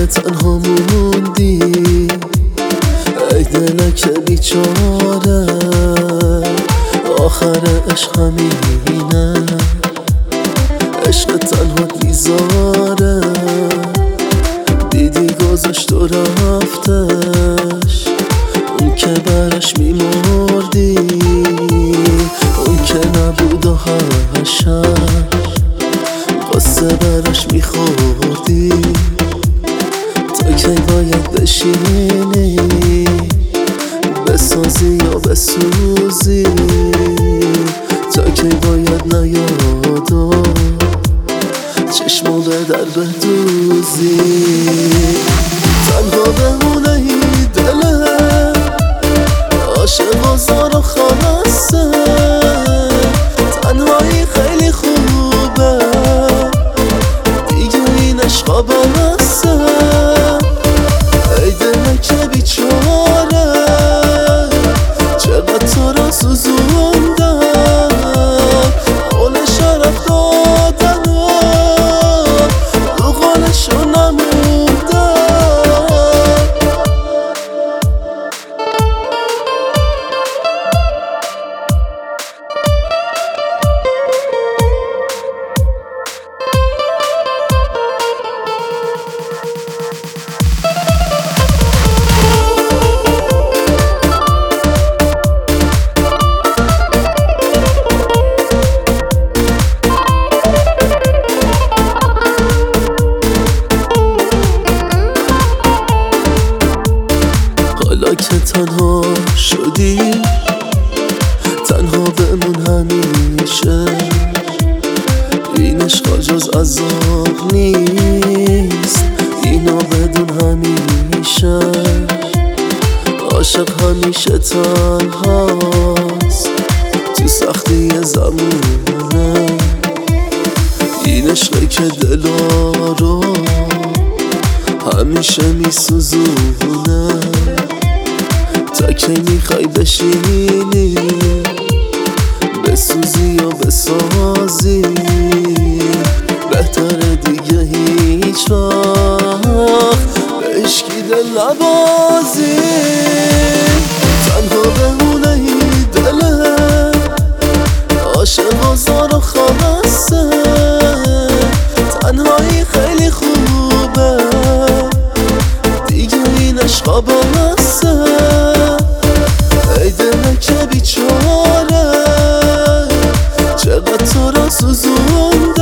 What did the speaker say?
تنها موندی، ای دلک بیچاره، آخر عشق همینه، عشق تنها میذاره، دیدی گذاشت و رفتش، اون که برش میمردی، اون که نبود و هشم قصه برش میخوردی، تا کی باید بشینی بسازی یا بسوزی، تا کی باید نیاد و چشمو به در بدوزی، تنها بمونه ای دله عاشق و زار و خلاصه، تنهایی خیلی خوبه دیگه این عشقا بسه، ای دلک بیچاره چقدر تو را سوزوندم، قول شرف دادن رو قولشو نموندم. حالا که تنها شدی تنها بمون همیشه، این عشقا جز عذاب نیست، اینا بدون همیشه، عاشق همیشه تنهاست تو سختی زمونه، این عشقی که دلا رو همیشه میسوزونه، تا کی میخوای بشینی بسوزی یا بسازی، بهتره دیگه هیچ وقت به عشقی دل نبازی، تنها بمونه ای دله عاشق و زار و خلاصه، تنهایی خیلی خوبه دیگه این عشقا بسه، ای دلک بیچاره چقدر تو را سوزوندم.